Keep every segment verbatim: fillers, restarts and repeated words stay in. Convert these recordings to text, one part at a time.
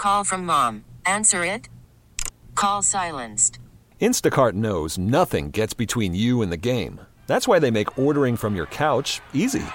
Call from mom. Answer it. Call silenced. Instacart knows nothing gets between you and the game. That's why they make ordering from your couch easy.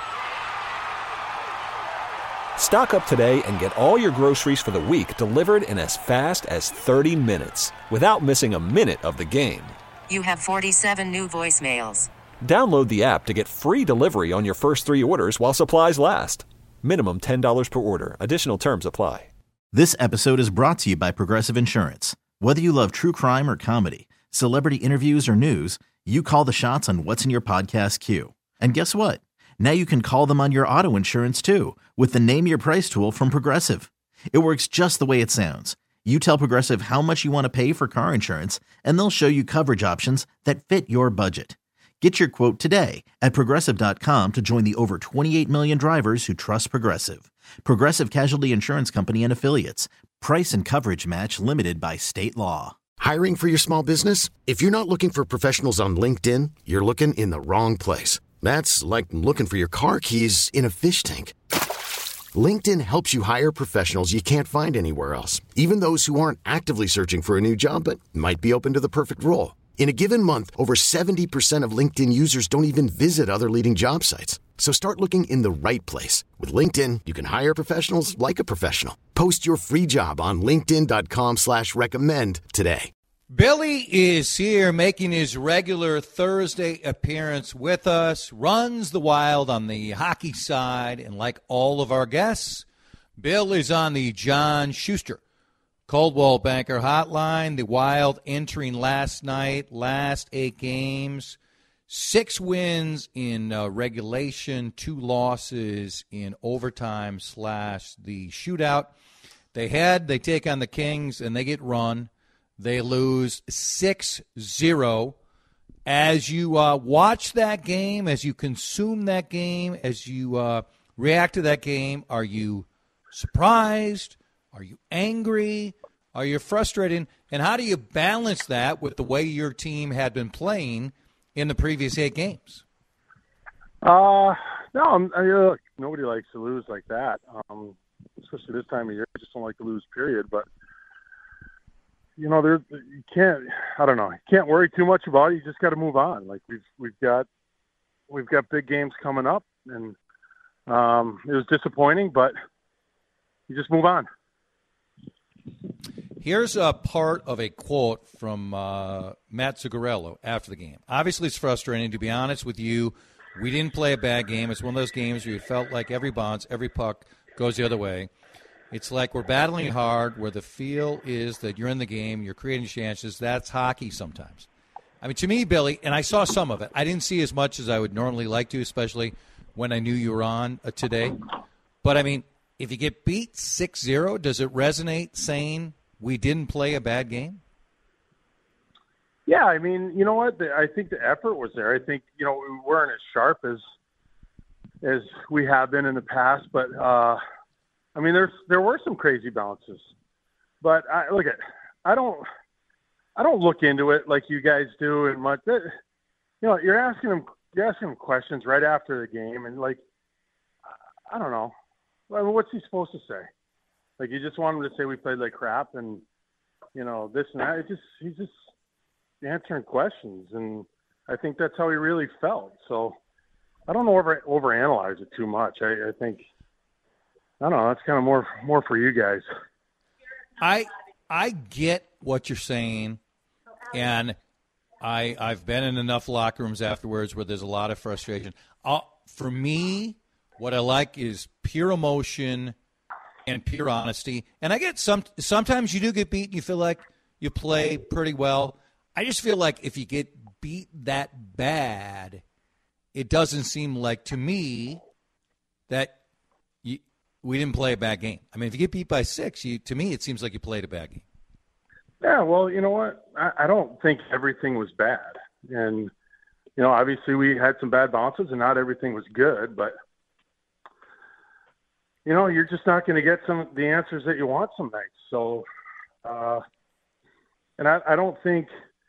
Stock up today and get all your groceries for the week delivered in as fast as thirty minutes without missing a minute of the game. You have forty-seven new voicemails. Download the app to get free delivery on your first three orders while supplies last. Minimum ten dollars per order. Additional terms apply. This episode is brought to you by Progressive Insurance. Whether you love true crime or comedy, celebrity interviews or news, you call the shots on what's in your podcast queue. And guess what? Now you can call them on your auto insurance too with the Name Your Price tool from Progressive. It works just the way it sounds. You tell Progressive how much you want to pay for car insurance, and they'll show you coverage options that fit your budget. Get your quote today at Progressive dot com to join the over twenty-eight million drivers who trust Progressive. Progressive Casualty Insurance Company and Affiliates. Price and coverage match limited by state law. Hiring for your small business? If you're not looking for professionals on LinkedIn, you're looking in the wrong place. That's like looking for your car keys in a fish tank. LinkedIn helps you hire professionals you can't find anywhere else, even those who aren't actively searching for a new job but might be open to the perfect role. In a given month, over seventy percent of LinkedIn users don't even visit other leading job sites. So start looking in the right place. With LinkedIn, you can hire professionals like a professional. Post your free job on linkedin dot com slash recommend today. Billy is here making his regular Thursday appearance with us, runs the Wild on the hockey side, and like all of our guests, Bill is on the John Schuster Coldwell Banker Hotline. The Wild entering last night, last eight games, six wins in uh, regulation, two losses in overtime slash the shootout. They head, they take on the Kings, and they get run. They lose six zero. As you uh, watch that game, as you consume that game, as you uh, react to that game, are you surprised? Are you angry? Are you frustrated? And how do you balance that with the way your team had been playing in the previous eight games? Uh, no, I'm, I mean, look, nobody likes to lose like that, um, especially this time of year. I just don't like to lose, period. But, you know, there you can't. I don't know. You can't worry too much about it. You just got to move on. Like we've we've got we've got big games coming up, and um, it was disappointing, but you just move on. Here's a part of a quote from uh, Matt Zuccarello after the game. Obviously, it's frustrating. To be honest with you, we didn't play a bad game. It's one of those games where you felt like every bounce, every puck goes the other way. It's like we're battling hard where the feel is that you're in the game, you're creating chances. That's hockey sometimes. I mean, to me, Billy, and I saw some of it. I didn't see as much as I would normally like to, especially when I knew you were on uh, today. But, I mean, if you get beat six zero, does it resonate saying we didn't play a bad game? Yeah, I mean, you know what? The, I think the effort was there. I think, you know, we weren't as sharp as as we have been in the past, but uh, I mean, there's there were some crazy bounces. But I, look at, I don't, I don't look into it like you guys do, and much. You know, you're asking them, you're asking them questions right after the game, and like, I don't know, I mean, what's he supposed to say? Like, you just want him to say we played like crap, and you know this and that. It just he's just answering questions, and I think that's how he really felt. So I don't over overanalyze it too much. I, I think I don't know. That's kind of more more for you guys. I I get what you're saying, and I I've been in enough locker rooms afterwards where there's a lot of frustration. Uh, for me, what I like is pure emotion and pure honesty. And I get some sometimes you do get beat and you feel like you play pretty well. I just feel like if you get beat that bad, it doesn't seem like to me that you, we didn't play a bad game. I mean, if you get beat by six, you, to me it seems like you played a bad game. Yeah, well, you know what? I, I don't think everything was bad. And, you know, obviously we had some bad bounces and not everything was good, but you know, you're just not going to get some of the answers that you want some nights. So, uh, and I, I don't think,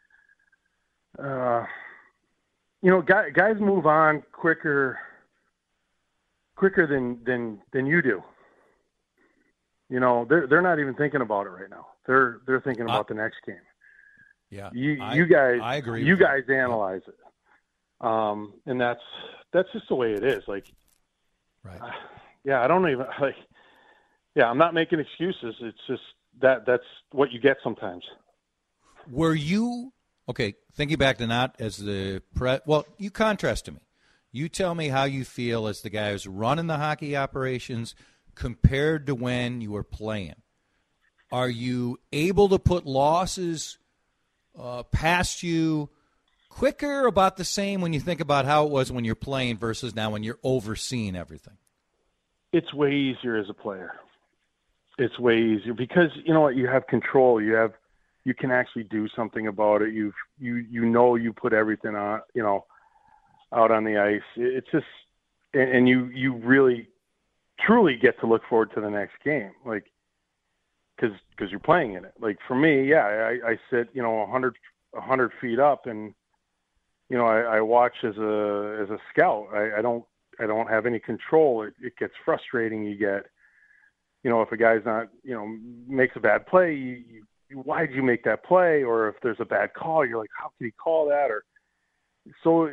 uh, you know, guys, guys move on quicker, quicker than, than, than you do. You know, they're they're not even thinking about it right now. They're they're thinking about uh, the next game. Yeah, you I, you guys, I agree. You guys that. analyze it, um, and that's that's just the way it is. Like, right? Uh, yeah, I don't even like. Yeah, I'm not making excuses. It's just that that's what you get sometimes. Were you okay? Thinking back to not as the pre. Well, you contrast to me. You tell me how you feel as the guy who's running the hockey operations compared to when you were playing. Are you able to put losses uh, past you quicker, about the same when you think about how it was when you're playing versus now when you're overseeing everything? It's way easier as a player. It's way easier because, you know what, you have control. You have, you can actually do something about it. You you you know you put everything on, you know, out on the ice. It's just, and, and you you really truly get to look forward to the next game, like, because because you're playing in it. Like for me, yeah, I, I sit, you know, a hundred a hundred feet up, and you know, I, I watch as a as a scout. I, I don't I don't have any control. It, it gets frustrating. You get, you know, if a guy's not, you know, makes a bad play, you, you, why did you make that play? Or if there's a bad call, you're like, how could he call that? Or so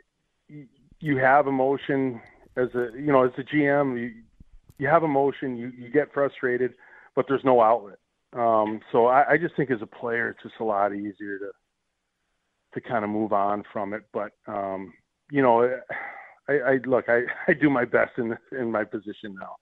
you have emotion as a, you know, as a G M, you, you have emotion, you, you get frustrated, but there's no outlet. Um, so I, I just think as a player, it's just a lot easier to, to kind of move on from it. But, um, you know, I, I look, I, I do my best in in my position now.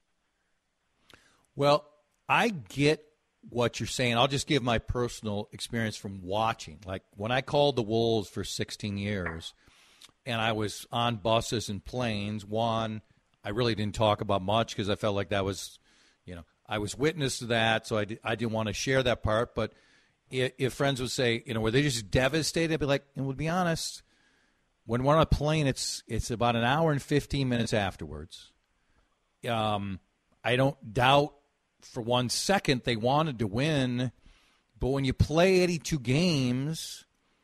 Well, I get what you're saying. I'll just give my personal experience from watching. Like when I called the Wolves for sixteen years and I was on buses and planes, one, I really didn't talk about much because I felt like that was, you know, I was witness to that, so I, did, I didn't want to share that part. But if, if friends would say, you know, were they just devastated? I'd be like, and we'll be honest, when we're on a plane, it's it's about an hour and fifteen minutes afterwards. Um, I don't doubt for one second they wanted to win, but when you play eighty-two games,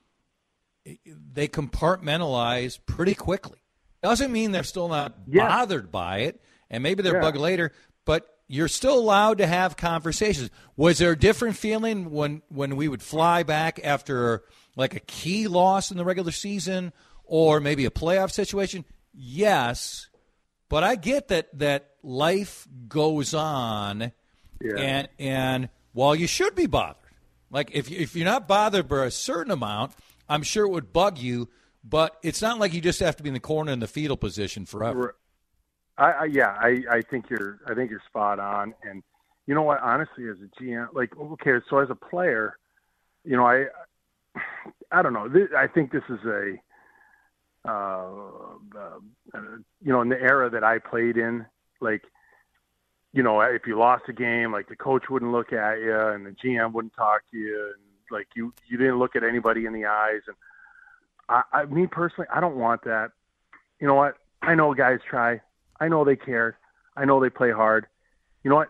they compartmentalize pretty quickly. Doesn't mean they're still not yeah. bothered by it, and maybe they're yeah. bugged later, but you're still allowed to have conversations. Was there a different feeling when, when we would fly back after like a key loss in the regular season or maybe a playoff situation? Yes, but I get that that life goes on, yeah. and and while you should be bothered, like if you, if you're not bothered by a certain amount, I'm sure it would bug you. But it's not like you just have to be in the corner in the fetal position forever. I, I yeah, I, I think you're I think you're spot on. And you know what? Honestly, as a G M, like okay, so as a player, you know, I I don't know. This, I think this is a uh, uh, you know, in the era that I played in, like, you know, if you lost a game, like the coach wouldn't look at you and the G M wouldn't talk to you, and like you you didn't look at anybody in the eyes. And I, I me personally, I don't want that. You know what? I know guys try. I know they care. I know they play hard. You know what?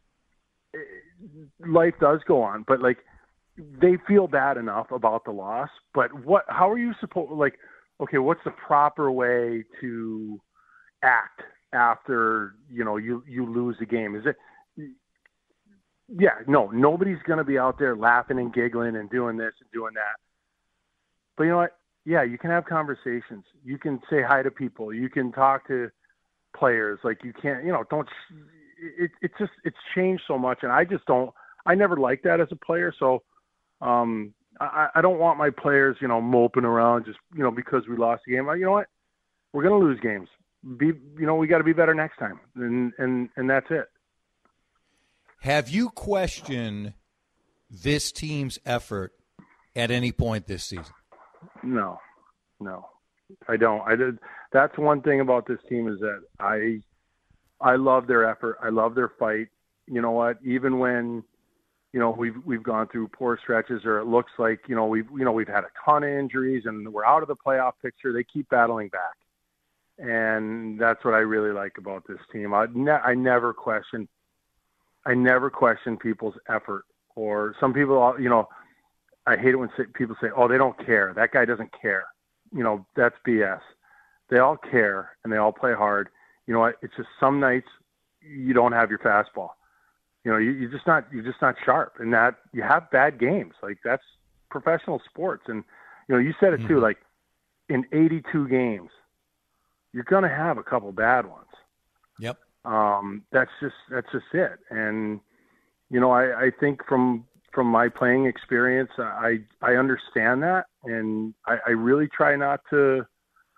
Life does go on, but like they feel bad enough about the loss. But what? How are you supposed? Like, okay, what's the proper way to act after you know you you lose the game? Is it? Yeah, no, nobody's going to be out there laughing and giggling and doing this and doing that. But you know what? Yeah, you can have conversations. You can say hi to people. You can talk to players. Like you can't, you know, don't, it, it's just, it's changed so much. And I just don't, I never liked that as a player. So um, I, I don't want my players, you know, moping around just, you know, because we lost the game. You know what? We're going to lose games. Be, you know, we got to be better next time. And, and, and that's it. Have you questioned this team's effort at any point this season? No, no, I don't. I did. That's one thing about this team is that I, I love their effort. I love their fight. You know what? Even when, you know, we've we've gone through poor stretches, or it looks like you know we've you know we've had a ton of injuries and we're out of the playoff picture. They keep battling back, and that's what I really like about this team. I ne- I never question. I never question people's effort, or some people, you know. I hate it when people say, oh, they don't care. That guy doesn't care. You know, that's B S. They all care, and they all play hard. You know what? It's just some nights you don't have your fastball. you know, you, you're just not you're just not sharp, and that you have bad games. Like that's professional sports, and you know, you said it too. Mm-hmm. Like in eighty-two games, you're gonna have a couple bad ones. Yep. Um, that's just that's just it. And you know, I, I think from from my playing experience, I I understand that, and I, I really try not to.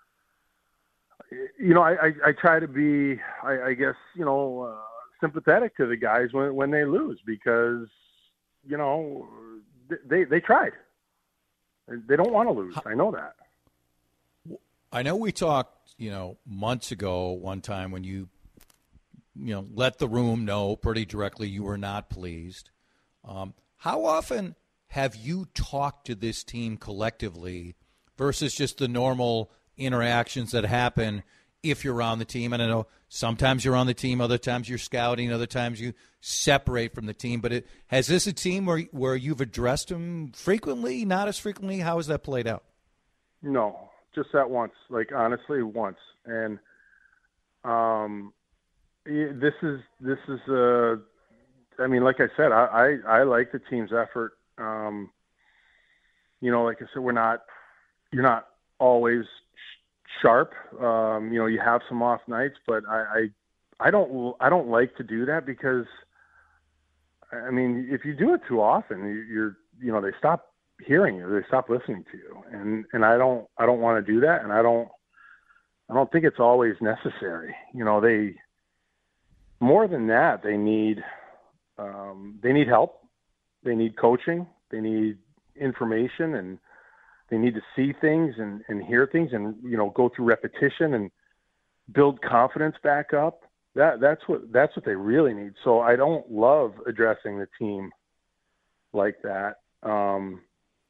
You know, I, I, I try to be, I, I guess, you know, uh, sympathetic to the guys when when they lose because, you know, they they tried. They don't want to lose. I know that. I know we talked, you know, months ago one time when you, you know, let the room know pretty directly you were not pleased. Um, how often have you talked to this team collectively versus just the normal interactions that happen if you're on the team? And I know sometimes you're on the team, other times you're scouting, other times you separate from the team. But it, has this a team where where you've addressed them frequently, not as frequently? How has that played out? No, just that once. Like honestly, once. And um, this is this is uh, I mean, like I said, I I, I like the team's effort. Um, you know, like I said, we're not. You're not always sharp. Um, you know, you have some off nights, but I, I, I don't, I don't like to do that because, I mean, if you do it too often, you're, you know, they stop hearing you, they stop listening to you, and and I don't, I don't want to do that, and I don't, I don't think it's always necessary. You know, they, more than that, they need, um, they need help, they need coaching, they need information, and they need to see things and, and hear things and, you know, go through repetition and build confidence back up. That that's what, that's what they really need. So I don't love addressing the team like that. Um,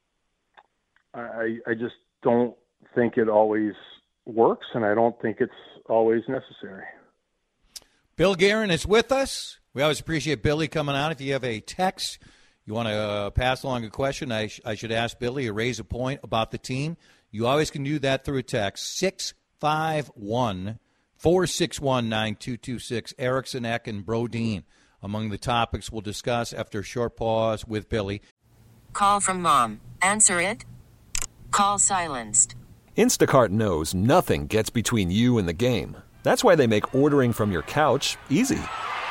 I, I just don't think it always works, and I don't think it's always necessary. Bill Guerin is with us. We always appreciate Billy coming on. If you have a text, you want to uh, pass along a question, I, sh- I should ask Billy or raise a point about the team, you always can do that through a text, six five one, four six one, nine two two six. Eriksson Ek and Brodin among the topics we'll discuss after a short pause with Billy. Call from mom. Answer it. Call silenced. Instacart knows nothing gets between you and the game. That's why they make ordering from your couch easy.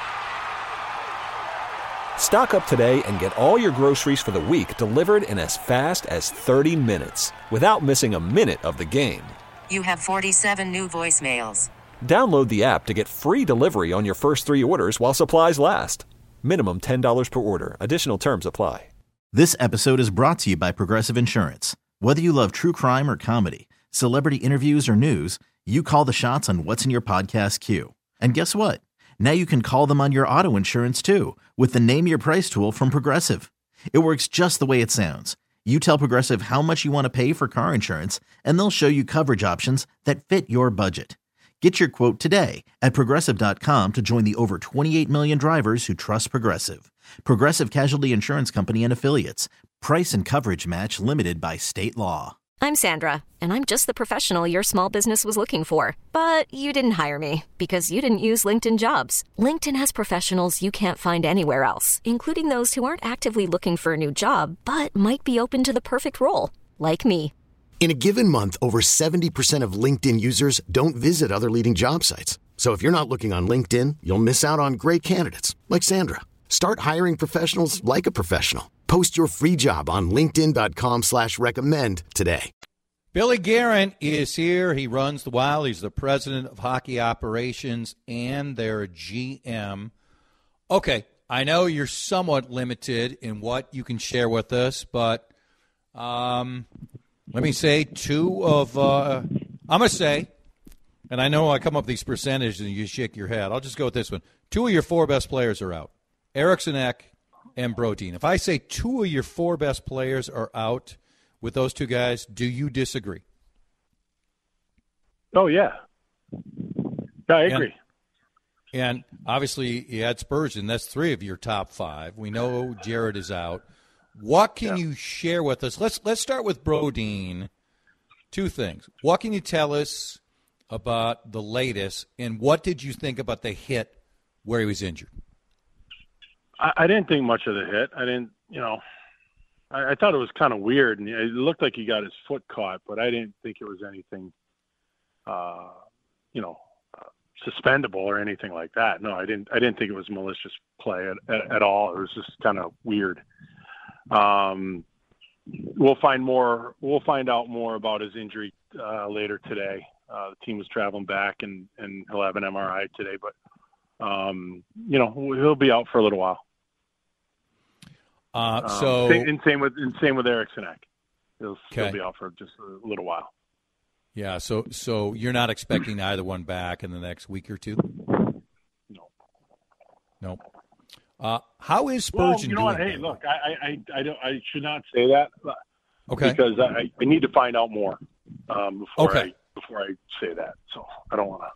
Stock up today and get all your groceries for the week delivered in as fast as thirty minutes without missing a minute of the game. You have forty-seven new voicemails. Download the app to get free delivery on your first three orders while supplies last. Minimum ten dollars per order. Additional terms apply. This episode is brought to you by Progressive Insurance. Whether you love true crime or comedy, celebrity interviews or news, you call the shots on what's in your podcast queue. And guess what? Now you can call them on your auto insurance too with the Name Your Price tool from Progressive. It works just the way it sounds. You tell Progressive how much you want to pay for car insurance, and they'll show you coverage options that fit your budget. Get your quote today at Progressive dot com to join the over twenty-eight million drivers who trust Progressive. Progressive Casualty Insurance Company and Affiliates. Price and coverage match limited by state law. I'm Sandra, and I'm just the professional your small business was looking for. But you didn't hire me because you didn't use LinkedIn Jobs. LinkedIn has professionals you can't find anywhere else, including those who aren't actively looking for a new job, but might be open to the perfect role, like me. In a given month, over seventy percent of LinkedIn users don't visit other leading job sites. So if you're not looking on LinkedIn, you'll miss out on great candidates like Sandra. Start hiring professionals like a professional. Post your free job on linkedin dot com slash recommend today. Billy Guerin is here. He runs the Wild. He's the president of hockey operations and their G M. Okay, I know you're somewhat limited in what you can share with us, but um, let me say two of, uh, I'm going to say, and I know I come up with these percentages and you shake your head. I'll just go with this one. Two of your four best players are out. Eriksson Ek and Brodin. If I say two of your four best players are out with those two guys, do you disagree? Oh, yeah. Yeah, I agree. And, and obviously you had Spurgeon. That's three of your top five. We know Jared is out. What can yeah. you share with us? Let's let's start with Brodin. Two things. What can you tell us about the latest, and what did you think about the hit where he was injured? I, I didn't think much of the hit. I didn't, you know, I, I thought it was kind of weird, and it looked like he got his foot caught, but I didn't think it was anything, uh, you know, uh, suspendable or anything like that. No, I didn't. I didn't think it was malicious play at, at, at all. It was just kind of weird. Um, we'll find more. We'll find out more about his injury uh, later today. Uh, the team was traveling back, and, and he'll have an M R I today. But um, you know, he'll be out for a little while. Uh, um, so same, and same with and same with Eric Sinek. He'll still okay. be out for just a little while. Yeah. So so you're not expecting either one back in the next week or two? No. No. Uh, how is Spurgeon well, you know doing? what? Hey, look, I, I, I, don't, I should not say that. Okay. Because I, I need to find out more um, before okay. I before I say that. So I don't want to.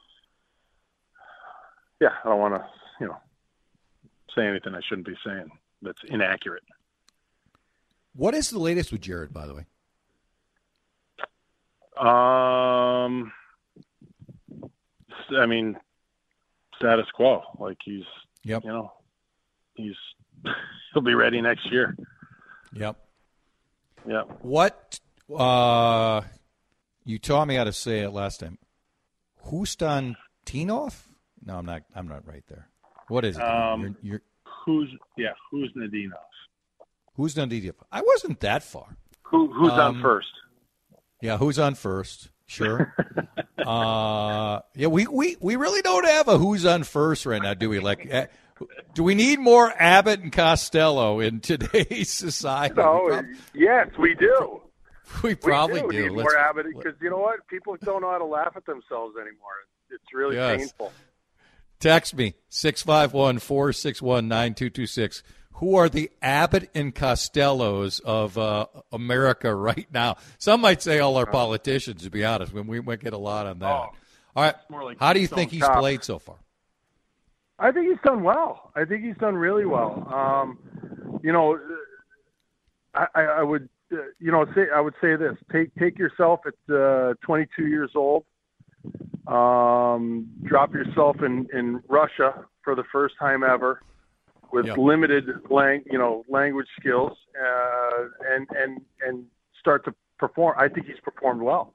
Yeah, I don't want to, you know, say anything I shouldn't be saying that's inaccurate. What is the latest with Jared, by the way? Um, I mean, status quo. Like he's, yep. you know, he's he'll be ready next year. Yep. Yep. What? Uh, you taught me how to say it last time. Hustantinov? No, I'm not. I'm not right there. What is it? Um, you're, you're, who's yeah? Who's Nadinov? Who's Nadinov? I wasn't that far. Who who's um, on first? Yeah, who's on first? Sure. uh, yeah, we, we, we really don't have a who's on first right now, do we? Like, uh, do we need more Abbott and Costello in today's society? No, we prob- yes, we do. We probably we do. do. Need Let's, more Abbott because you know what? People don't know how to laugh at themselves anymore. It's really yes. painful. Text me, six five one, four six one, nine two two six. Who are the Abbott and Costellos of uh, America right now? Some might say all our politicians, to be honest. We might get a lot on that. Oh, all right. like How do you think he's top. played so far? I think he's done well. I think he's done really well. Um, you know, I, I, I would, uh, you know, say I would say this: take take yourself at uh, twenty-two years old, um, drop yourself in, in Russia for the first time ever, with yep. limited lang, you know, language skills, uh, and and and start to perform. I think he's performed well.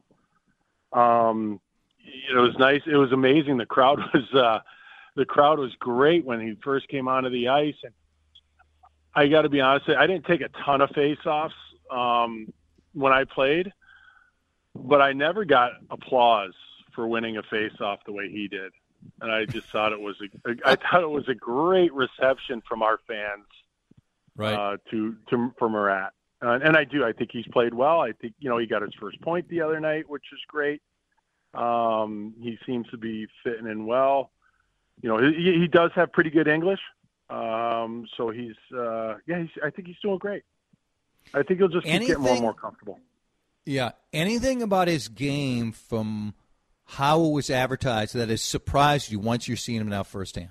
Um, it was nice. It was amazing. The crowd was. Uh, The crowd was great when he first came onto the ice. And I got to be honest, I didn't take a ton of face-offs um, when I played, but I never got applause for winning a face-off the way he did. And I just thought it was a, I thought it was a great reception from our fans, right? Uh, to to for Murat, uh, and I do. I think he's played well. I think you know he got his first point the other night, which is great. Um, he seems to be fitting in well. You know, he, he does have pretty good English. Um, so he's, uh, yeah, he's, I think he's doing great. I think he'll just keep anything, getting more and more comfortable. Yeah. Anything about his game from how it was advertised that has surprised you once you're seeing him now firsthand?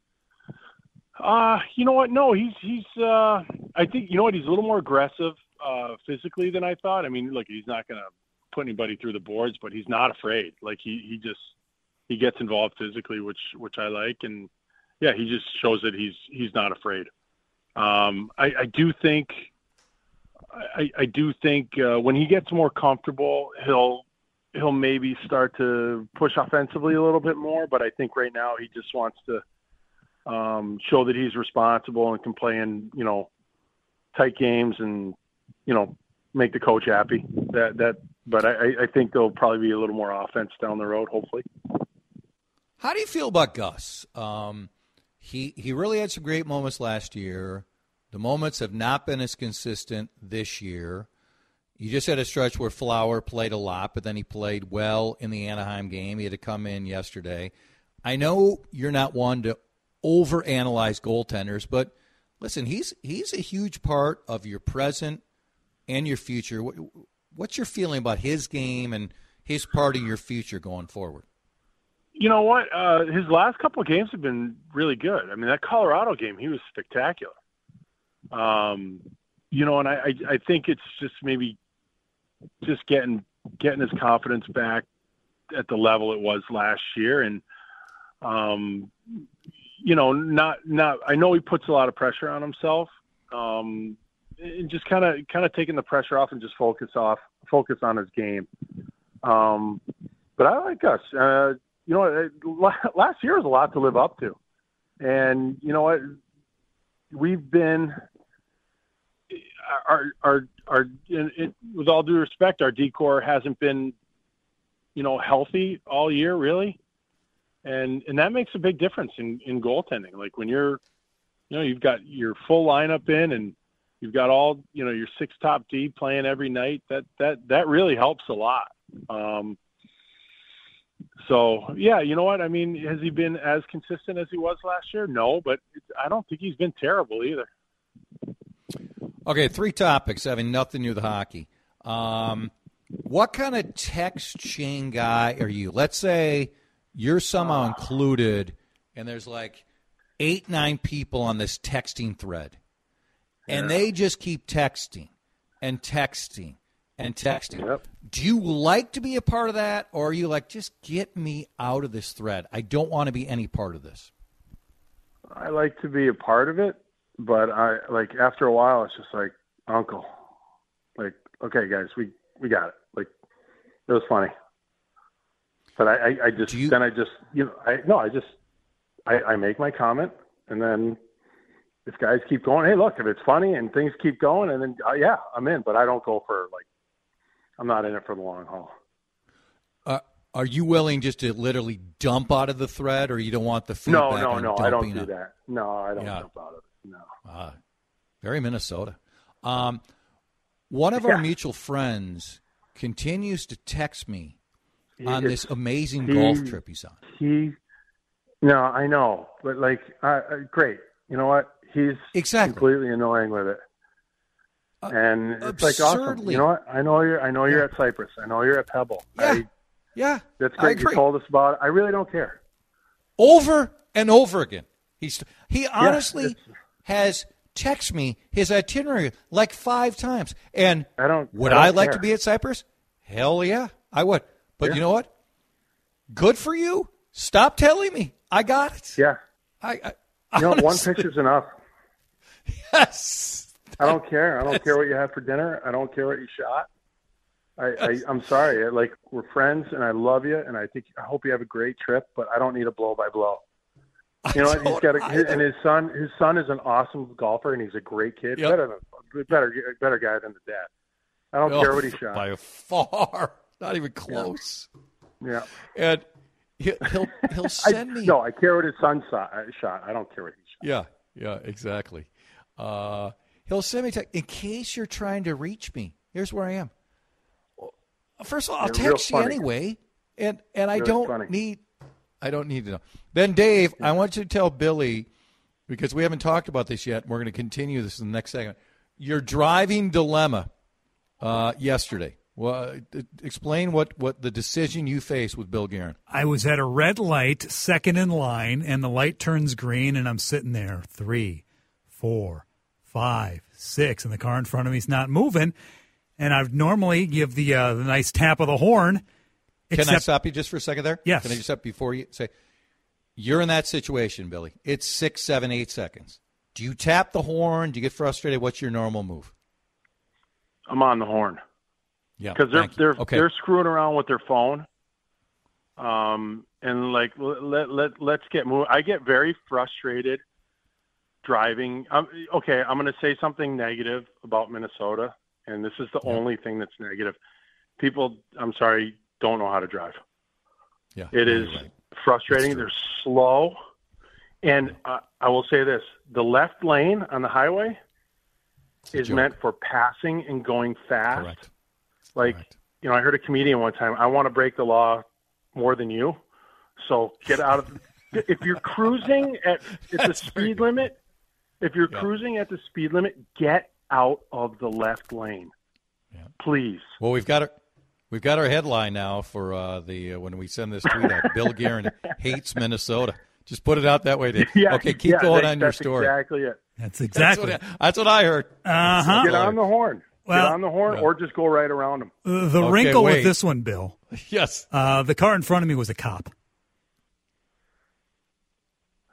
Uh, you know what? No, he's, he's, uh, I think, you know what? He's a little more aggressive, uh, physically than I thought. I mean, look, he's not going to put anybody through the boards, but he's not afraid. Like he, he just, he gets involved physically, which which I like, and yeah, he just shows that he's he's not afraid. Um, I, I do think, I, I do think uh, when he gets more comfortable, he'll he'll maybe start to push offensively a little bit more. But I think right now he just wants to um, show that he's responsible and can play in you know tight games and you know make the coach happy. That that, but I, I think there'll probably be a little more offense down the road, hopefully. How do you feel about Gus? Um, he he really had some great moments last year. The moments have not been as consistent this year. You just had a stretch where Flower played a lot, but then he played well in the Anaheim game. He had to come in yesterday. I know you're not one to overanalyze goaltenders, but listen, he's he's a huge part of your present and your future. What's your feeling about his game and his part of your future going forward? You know what? Uh, his last couple of games have been really good. I mean, that Colorado game, he was spectacular. Um, you know, and I, I, I think it's just maybe just getting getting his confidence back at the level it was last year. And, um, you know, not not. I know he puts a lot of pressure on himself. Um, and just kind of kind of taking the pressure off and just focus off focus on his game. Um, but I like us. Uh, you know, last year was a lot to live up to, and you know what, we've been our our our. It, it, with all due respect, our decor hasn't been, you know, healthy all year really, and and that makes a big difference in in goaltending. Like when you're, you know, you've got your full lineup in and you've got all, you know, your six top D playing every night. That that that really helps a lot. Um, so yeah, you know what? I mean, has he been as consistent as he was last year? No, but it's, I don't think he's been terrible either. Okay, three topics having nothing to do with hockey. Um, what kind of text chain guy are you? Let's say you're somehow included, and there's like eight, nine people on this texting thread, and they just keep texting and texting and texting. Yep. Do you like to be a part of that, or are you like, just get me out of this thread? I don't want to be any part of this. I like to be a part of it, but I like after a while, it's just like, Uncle, like, okay, guys, we, we got it. Like, it was funny. But I, I, I just, you, then I just, you know, I, no, I just, I, I make my comment, and then if guys keep going, hey, look, if it's funny and things keep going, and then, uh, yeah, I'm in, but I don't go for, like, I'm not in it for the long haul. Uh, are you willing just to literally dump out of the thread, or you don't want the feedback? No, no, no, I don't do out? that. No, I don't yeah. dump out of it. No. Uh, very Minnesota. Um, one of yeah. our mutual friends continues to text me on it's, this amazing he, golf trip he's on. He, no, I know, but like, uh, uh, great. You know what? He's exactly. completely annoying with it. Uh, and it's absurdly. like awesome. You know what? I know you're. I know you're yeah. at Cypress. I know you're at Pebble. Yeah, I, yeah. That's great. You told us about it. I really don't care. Over and over again. He's he honestly yeah, has texted me his itinerary like five times. And I don't. Would I, don't I like care. to be at Cypress? Hell yeah, I would. But yeah. you know what? Good for you. Stop telling me. I got it. Yeah. I. I you know, honestly, one picture's enough. Yes. I don't care. I don't care what you had for dinner. I don't care what you shot. I, I, I'm sorry. Like, we're friends, and I love you, and I think I hope you have a great trip. But I don't need a blow by blow. You know what? He's got a, his, and his son. His son is an awesome golfer, and he's a great kid. Yep. Better than better better guy than the dad. I don't oh, care what he shot. By far, not even close. Yeah. And he'll he'll, he'll send I, me. No, I care what his son shot. I don't care what he Yeah. shot. Yeah. Exactly. Uh, He'll send me text in case you're trying to reach me. Here's where I am. First of all, I'll They're text you funny. anyway, and and I Really don't funny. need I don't need to know. Then Dave, I want you to tell Billy, because we haven't talked about this yet. We're going to continue this in the next segment. Your driving dilemma uh, yesterday. Well, uh, explain what, what the decision you faced with Bill Guerin. I was at a red light, second in line, and the light turns green, and I'm sitting there, three, four. Five, six, and the car in front of me is not moving. And I'd normally give the uh, the nice tap of the horn. Except, Can I stop you just for a second there? Yes. Can I just stop before you say, you're in that situation, Billy. It's six, seven, eight seconds. Do you tap the horn? Do you get frustrated? What's your normal move? I'm on the horn. Yeah, because they're they're okay. they're screwing around with their phone. Um, and like let let let's get moving. I get very frustrated. Driving, um, okay, I'm going to say something negative about Minnesota, and this is the yeah. only thing that's negative. People, I'm sorry, don't know how to drive. Yeah, it is right. frustrating. They're slow, and uh, I will say this: the left lane on the highway is meant for passing and going fast. Correct. Like, Correct. you know, I heard a comedian one time, I want to break the law more than you, so get out of. If you're cruising at, at the speed limit. If you're yeah. cruising at the speed limit, get out of the left lane, yeah. please. Well, we've got our we've got our headline now for uh, the uh, when we send this tweet out. Bill Guerin hates Minnesota. Just put it out that way, Dave. Yeah, okay, keep yeah, going that, on your story. That's exactly it. That's exactly. That's what, that's what I heard. Uh huh. Get on the horn. Well, get on the horn, yeah. or just go right around them. Uh, the okay, wrinkle wait. with this one, Bill. Yes. Uh, the car in front of me was a cop.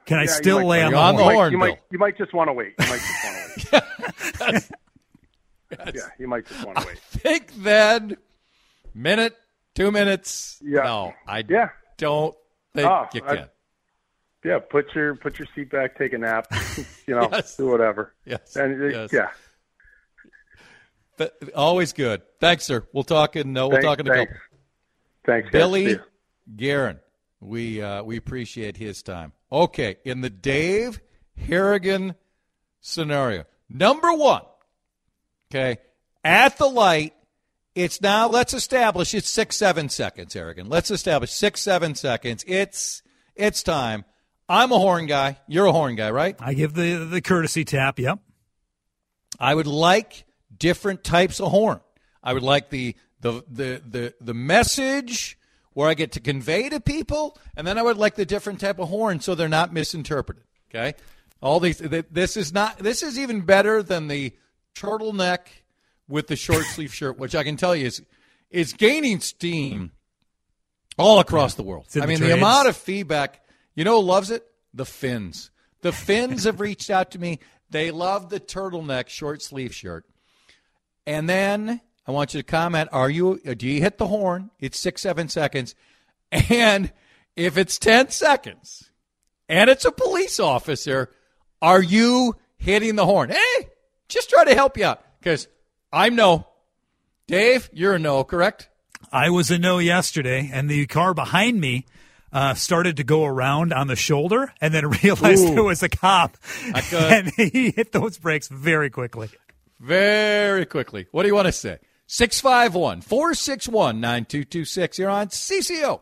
Can I Yeah, still you lay might- on You're the on horn? the You might, horn, you Bill. might, you might just want to wait. You might just want to wait. Yeah, you might just want to wait. Think then, minute, two minutes. Yeah. No, I Yeah. don't think Oh, you I- can. Yeah, put your put your seat back, take a nap, you know, Yes. do whatever. Yes. And uh, yes. yeah, But always good. Thanks, sir. We'll talk in. Uh, we'll Thanks, talk in a thanks. couple. Thanks, guys. See Billy ya. Guerin. We uh, we appreciate his time. Okay, in the Dave Harrigan scenario, number one. Okay, at the light, it's now. Let's establish it's six seven seconds, Harrigan. Let's establish six seven seconds. It's it's time. I'm a horn guy. You're a horn guy, right? I give the the courtesy tap. Yep. I would like different types of horn. I would like the the the the, the message where I get to convey to people, and then I would like the different type of horn so they're not misinterpreted. Okay, all these. This is not. This is even better than the turtleneck with the short sleeve shirt, which I can tell you is is gaining steam all across the world. in I the mean, the trades. amount of feedback. You know who loves it? The Finns. The Finns have reached out to me. They love the turtleneck short sleeve shirt. And then I want you to comment, are you do you hit the horn? It's six, seven seconds. And if it's ten seconds and it's a police officer, are you hitting the horn? Hey, just try to help you out because I'm no. Dave, you're a no, correct? I was a no yesterday, and the car behind me uh, started to go around on the shoulder and then realized Ooh. it was a cop. I could- And he hit those brakes very quickly. Very quickly. What do you want to say? six five one, four six one, nine two two six. You're on C C O.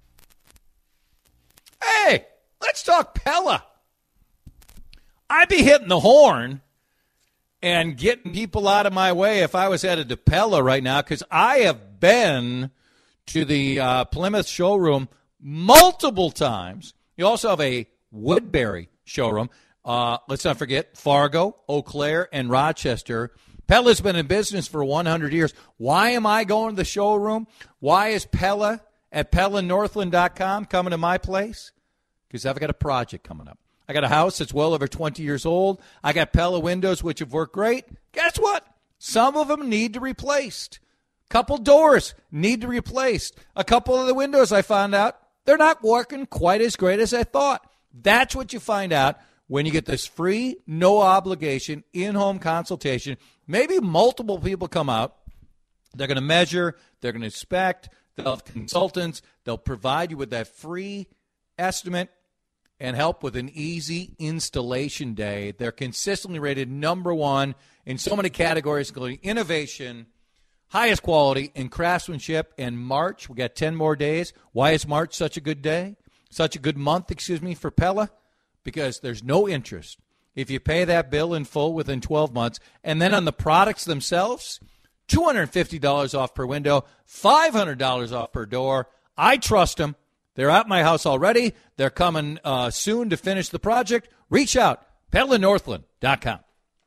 Hey, let's talk Pella. I'd be hitting the horn and getting people out of my way if I was headed to Pella right now because I have been to the uh, Plymouth showroom multiple times. You also have a Woodbury showroom. Uh, let's not forget Fargo, Eau Claire, and Rochester. Pella's been in business for one hundred years. Why am I going to the showroom? Why is Pella at Pella Northland dot com coming to my place? Because I've got a project coming up. I got a house that's well over twenty years old. I got Pella windows, which have worked great. Guess what? Some of them need to be replaced. A couple doors need to be replaced. A couple of the windows, I found out, they're not working quite as great as I thought. That's what you find out when you get this free, no obligation, in-home consultation. Maybe multiple people come out. They're going to measure. They're going to inspect. They'll have consultants. They'll provide you with that free estimate and help with an easy installation day. They're consistently rated number one in so many categories, including innovation, highest quality, and craftsmanship. And March, we got ten more days. Why is March such a good day? Such a good month, excuse me, for Pella? Because there's no interest. If you pay that bill in full within twelve months, and then on the products themselves, two hundred fifty dollars off per window, five hundred dollars off per door. I trust them. They're at my house already. They're coming uh, soon to finish the project. Reach out, Pella Northland dot com.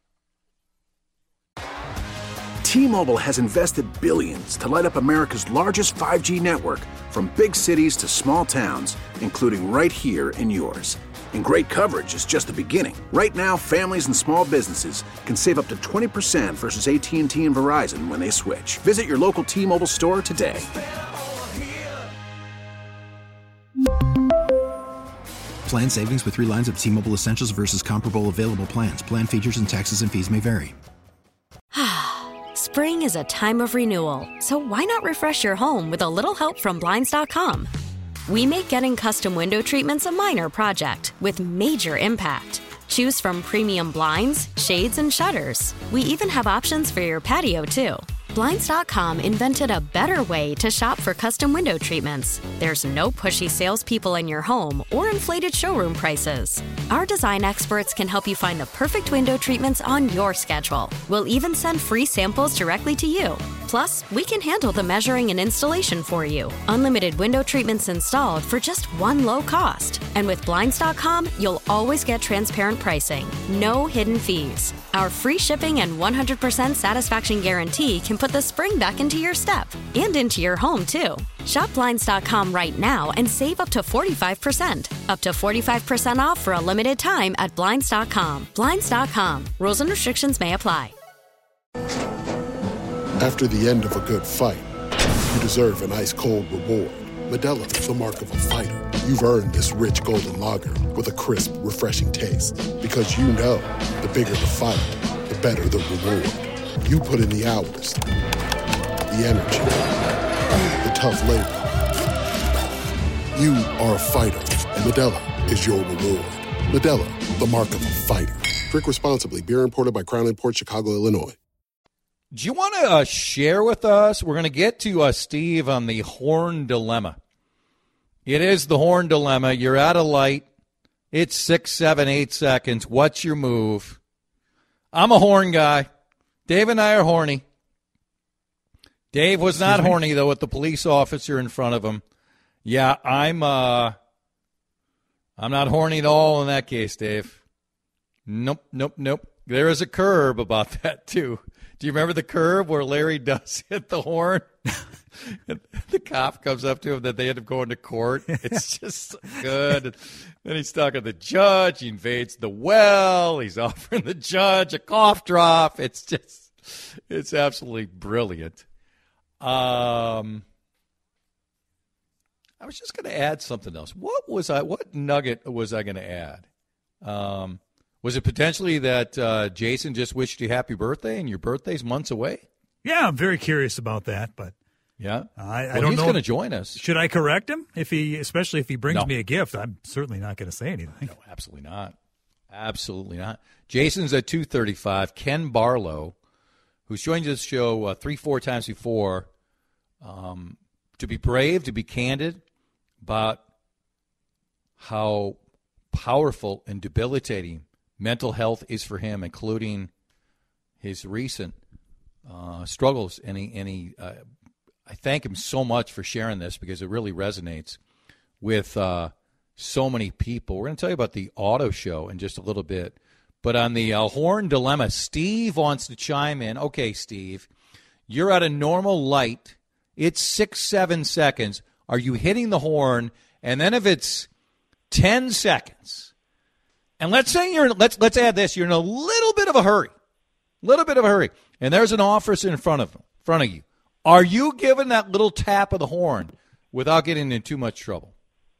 T-Mobile has invested billions to light up America's largest five G network, from big cities to small towns, including right here in yours. And great coverage is just the beginning. Right now, families and small businesses can save up to twenty percent versus A T and T and Verizon when they switch. Visit your local T-Mobile store today. Plan savings with three lines of T-Mobile Essentials versus comparable available plans. Plan features and taxes and fees may vary. Spring is a time of renewal, so why not refresh your home with a little help from Blinds dot com? We make getting custom window treatments a minor project with major impact. Choose from premium blinds, shades, and shutters. We even have options for your patio, too. Blinds dot com invented a better way to shop for custom window treatments. There's no pushy salespeople in your home or inflated showroom prices. Our design experts can help you find the perfect window treatments on your schedule. We'll even send free samples directly to you. Plus, we can handle the measuring and installation for you. Unlimited window treatments installed for just one low cost. And with Blinds dot com, you'll always get transparent pricing. No hidden fees. Our free shipping and one hundred percent satisfaction guarantee can put the spring back into your step and into your home, too. Shop Blinds dot com right now and save up to forty-five percent. Up to forty-five percent off for a limited time at Blinds dot com. Blinds dot com. Rules and restrictions may apply. After the end of a good fight, you deserve an ice-cold reward. Modelo is the mark of a fighter. You've earned this rich golden lager with a crisp, refreshing taste. Because you know, the bigger the fight, the better the reward. You put in the hours, the energy, the tough labor. You are a fighter, and Modelo is your reward. Modelo, the mark of a fighter. Drink responsibly. Beer imported by Crown Imports, Chicago, Illinois. Do you want to uh, share with us? We're going to get to uh, Steve on the horn dilemma. It is the horn dilemma. You're at a light. It's six, seven, eight seconds. What's your move? I'm a horn guy. Dave and I are horny. Dave was not horny, though, with the police officer in front of him. Yeah, I'm uh, I'm not horny at all in that case, Dave. Nope, nope, nope. There is a curb about that, too. Do you remember the curb where Larry does hit the horn? The cop comes up to him that they end up going to court. It's just good. Then he's talking to the judge. He invades the well. He's offering the judge a cough drop. It's just, it's absolutely brilliant. Um, I was just going to add something else. What was I? What nugget was I going to add? Um. Was it potentially that uh, Jason just wished you happy birthday and your birthday's months away? Yeah, I'm very curious about that. But yeah, I, I well, don't know. He's going to join us. Should I correct him if he, especially if he brings no. me a gift? I'm certainly not going to say anything. No, absolutely not. Absolutely not. Jason's at two thirty-five. Ken Barlow, who's joined this show uh, three, four times before, um, to be brave, to be candid about how powerful and debilitating mental health is for him, including his recent uh, struggles. And he, and he uh, I thank him so much for sharing this because it really resonates with uh, so many people. We're going to tell you about the auto show in just a little bit. But on the uh, horn dilemma, Steve wants to chime in. Okay, Steve, you're at a normal light. It's six, seven seconds. Are you hitting the horn? And then if it's ten seconds, and let's say you're let's let's add this. You're in a little bit of a hurry, little bit of a hurry, and there's an officer in front of in front of you. Are you giving that little tap of the horn without getting in too much trouble?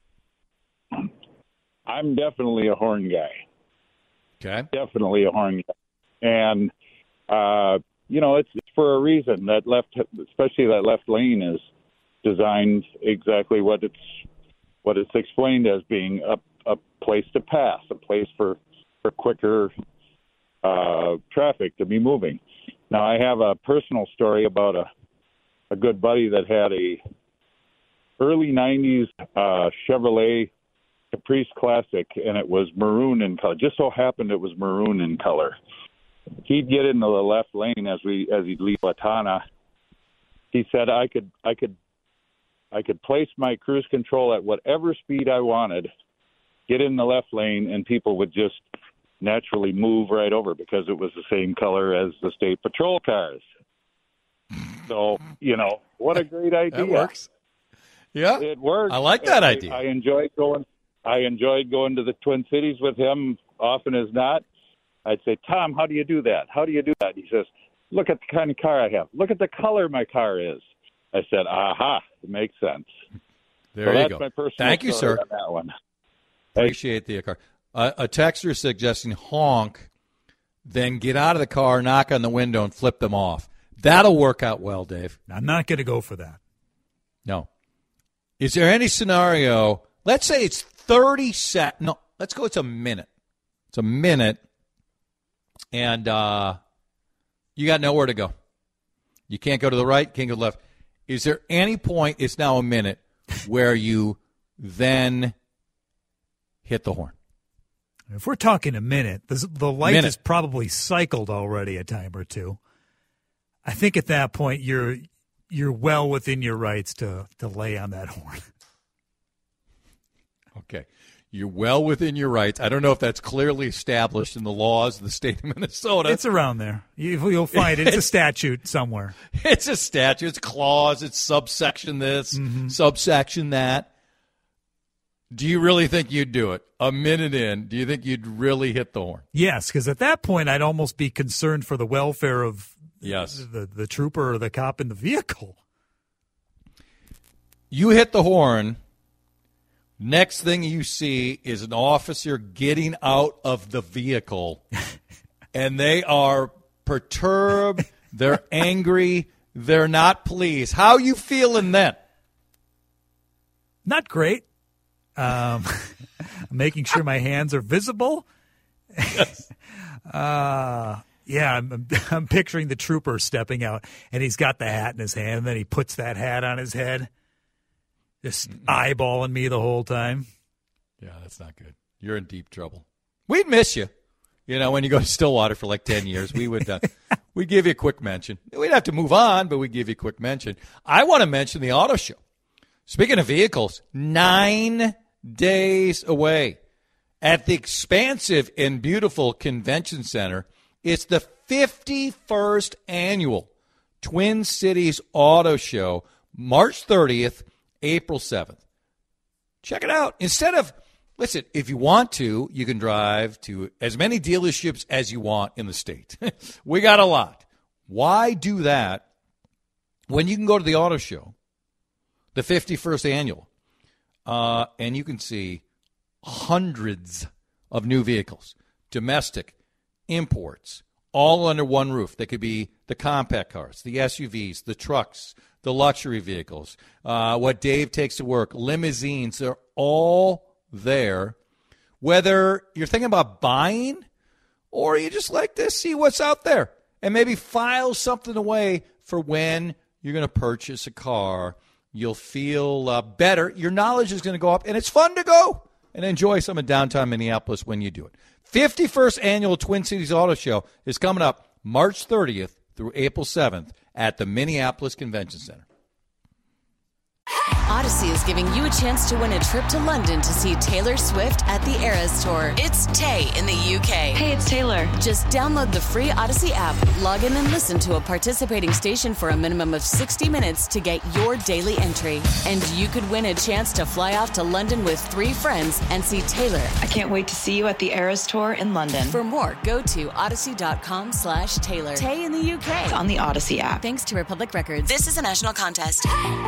I'm definitely a horn guy. Okay, definitely a horn guy, and uh, you know it's, it's for a reason. That left, especially that left lane, is designed exactly what it's what it's explained as being a. a place to pass, a place for, for quicker uh, traffic to be moving. Now, I have a personal story about a, a good buddy that had a early nineties uh, Chevrolet Caprice Classic, and it was maroon in color. Just so happened it was maroon in color. He'd get into the left lane as we as he'd leave Latana. He said I could I could I could place my cruise control at whatever speed I wanted, get in the left lane, and people would just naturally move right over because it was the same color as the state patrol cars. So, you know, what a great idea. That works. Yeah. It works. I like that I, idea. I enjoyed going I enjoyed going to the Twin Cities with him often as not. I'd say, Tom, how do you do that? How do you do that? He says, look at the kind of car I have. Look at the color my car is. I said, aha, it makes sense. There so you that's go. My personal Thank you, story sir. on that one. Appreciate the car. Uh, a texter suggesting honk, then get out of the car, knock on the window, and flip them off. That'll work out well, Dave. I'm not going to go for that. No. Is there any scenario, let's say it's thirty seconds. No, let's go it's a minute. It's a minute, and uh, you got nowhere to go. You can't go to the right, can't go to the left. Is there any point, it's now a minute, where you then hit the horn? If we're talking a minute, the, the light minute. is probably cycled already a time or two. I think at that point you're you're well within your rights to, to lay on that horn. Okay. You're well within your rights. I don't know if that's clearly established in the laws of the state of Minnesota. It's around there. You, you'll find it. It's a statute somewhere. It's a statute. It's clause. It's subsection this, mm-hmm. subsection that. Do you really think you'd do it? A minute in, do you think you'd really hit the horn? Yes, because at that point I'd almost be concerned for the welfare of yes. the, the trooper or the cop in the vehicle. You hit the horn. Next thing you see is an officer getting out of the vehicle, and they are perturbed, they're angry, they're not pleased. How you feeling then? Not great. Um, making sure my hands are visible. Yes. uh, yeah, I'm, I'm picturing the trooper stepping out, and he's got the hat in his hand, and then he puts that hat on his head. Just eyeballing me the whole time. Yeah, that's not good. You're in deep trouble. We'd miss you. You know, when you go to Stillwater for like ten years, we would uh, we'd give you a quick mention. We'd have to move on, but we'd give you a quick mention. I want to mention the auto show. Speaking of vehicles, nine days away at the expansive and beautiful convention center. It's the fifty-first annual Twin Cities Auto Show, March thirtieth. April seventh. Check it out. Instead of, listen, if you want to, you can drive to as many dealerships as you want in the state. We got a lot. Why do that when you can go to the auto show, the fifty-first annual, uh, and you can see hundreds of new vehicles, domestic, imports, all under one roof. They could be the compact cars, the S U Vs, the trucks, the luxury vehicles, uh, what Dave takes to work, limousines, they're all there. Whether you're thinking about buying or you just like to see what's out there and maybe file something away for when you're going to purchase a car, you'll feel uh, better. Your knowledge is going to go up, and it's fun to go and enjoy some of downtown Minneapolis when you do it. fifty-first Annual Twin Cities Auto Show is coming up March thirtieth through April seventh at the Minneapolis Convention Center. Odyssey is giving you a chance to win a trip to London to see Taylor Swift at the Eras Tour. It's Tay in the U K. Hey, it's Taylor. Just download the free Odyssey app, log in and listen to a participating station for a minimum of sixty minutes to get your daily entry. And you could win a chance to fly off to London with three friends and see Taylor. I can't wait to see you at the Eras Tour in London. For more, go to odyssey.com slash Taylor. Tay in the U K. It's on the Odyssey app. Thanks to Republic Records. This is a national contest.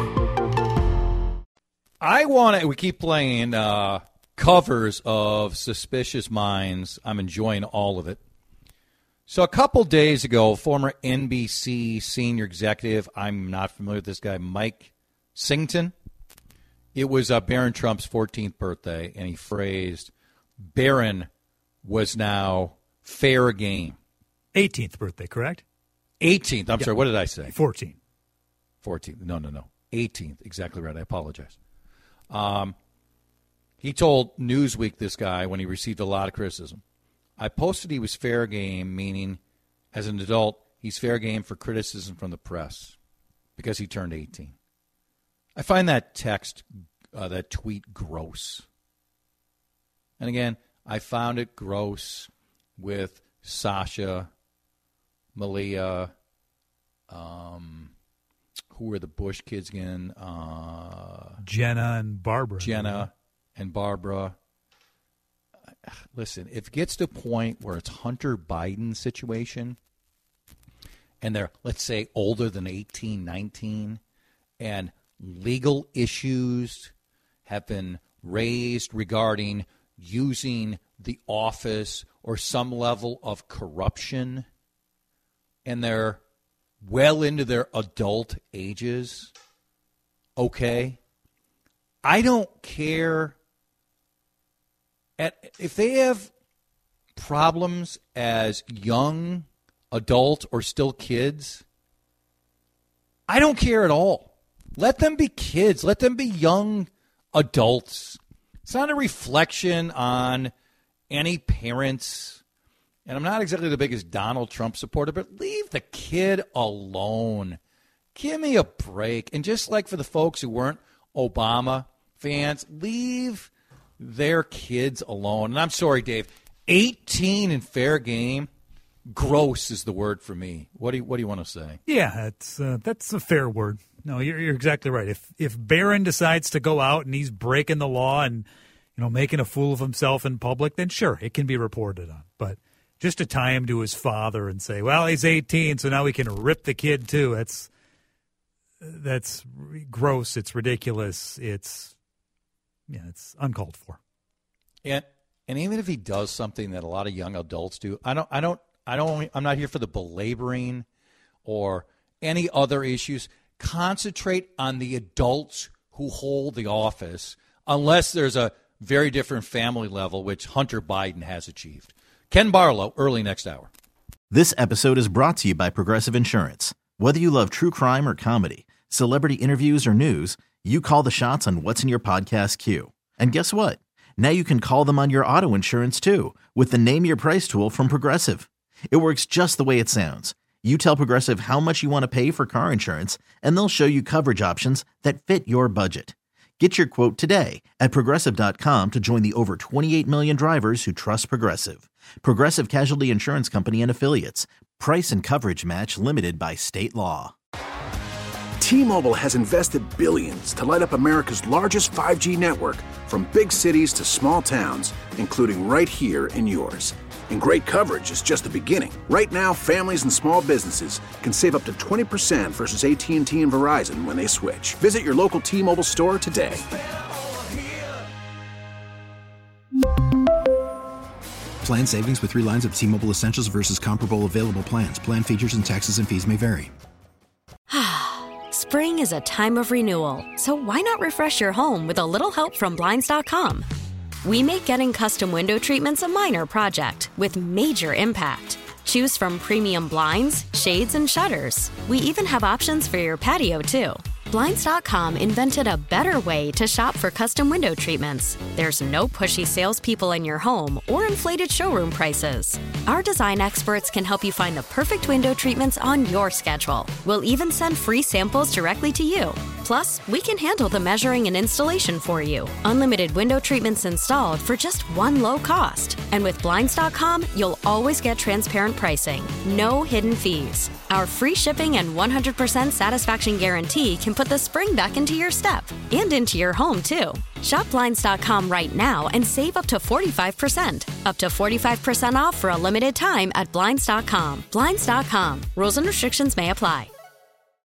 I want to, we keep playing uh, covers of Suspicious Minds. I'm enjoying all of it. So a couple days ago, former N B C senior executive, I'm not familiar with this guy, Mike Singleton. It was uh, Barron Trump's fourteenth birthday, and he phrased, Barron was now fair game. eighteenth birthday, correct? eighteenth. I'm yeah. sorry, what did I say? fourteen. fourteenth. No, no, no. eighteenth. Exactly right. I apologize. Um, he told Newsweek, this guy, when he received a lot of criticism, I posted he was fair game, meaning as an adult, he's fair game for criticism from the press because he turned eighteen. I find that text, uh, that tweet gross. And again, I found it gross with Sasha, Malia, um... who were the Bush kids again? Uh, Jenna and Barbara. Jenna and Barbara. Listen, if it gets to a point where it's Hunter Biden's situation and they're, let's say, older than eighteen, nineteen, and legal issues have been raised regarding using the office or some level of corruption, and they're well into their adult ages, okay, I don't care at, if they have problems as young adult or still kids. I don't care at all. Let them be kids. Let them be young adults. It's not a reflection on any parents And I'm not exactly the biggest Donald Trump supporter, but leave the kid alone. Give me a break. And just like for the folks who weren't Obama fans, leave their kids alone. And I'm sorry, Dave, eighteen in fair game, gross is the word for me. What do you, what do you want to say? Yeah, it's uh, that's a fair word. No, you're, you're exactly right. If if Barron decides to go out and he's breaking the law and, you know, making a fool of himself in public, then sure, it can be reported on. But just to tie him to his father and say, well, he's eighteen, so now we can rip the kid too. That's that's gross. It's ridiculous. It's yeah, it's uncalled for. And and even if he does something that a lot of young adults do, I don't I don't I don't I'm not here for the belaboring or any other issues. Concentrate on the adults who hold the office, unless there's a very different family level, which Hunter Biden has achieved. Ken Barlow, early next hour. This episode is brought to you by Progressive Insurance. Whether you love true crime or comedy, celebrity interviews or news, you call the shots on what's in your podcast queue. And guess what? Now you can call them on your auto insurance too with the Name Your Price tool from Progressive. It works just the way it sounds. You tell Progressive how much you want to pay for car insurance, and they'll show you coverage options that fit your budget. Get your quote today at Progressive dot com to join the over twenty-eight million drivers who trust Progressive. Progressive Casualty Insurance Company and Affiliates. Price and coverage match limited by state law. T-Mobile has invested billions to light up America's largest five G network, from big cities to small towns, including right here in yours. And great coverage is just the beginning. Right now, families and small businesses can save up to twenty percent versus A T and T and Verizon when they switch. Visit your local T-Mobile store today. Plan savings with three lines of T-Mobile Essentials versus comparable available plans. Plan features and taxes and fees may vary. Spring is a time of renewal, so why not refresh your home with a little help from Blinds dot com? We make getting custom window treatments a minor project with major impact. Choose from premium blinds, shades, and shutters. We even have options for your patio, too. Blinds dot com invented a better way to shop for custom window treatments. There's no pushy salespeople in your home or inflated showroom prices. Our design experts can help you find the perfect window treatments on your schedule. We'll even send free samples directly to you. Plus, we can handle the measuring and installation for you. Unlimited window treatments installed for just one low cost. And with Blinds dot com, you'll always get transparent pricing. No hidden fees. Our free shipping and one hundred percent satisfaction guarantee can put the spring back into your step and into your home, too. Shop Blinds dot com right now and save up to forty-five percent. Up to forty-five percent off for a limited time at Blinds dot com. Blinds dot com. Rules and restrictions may apply.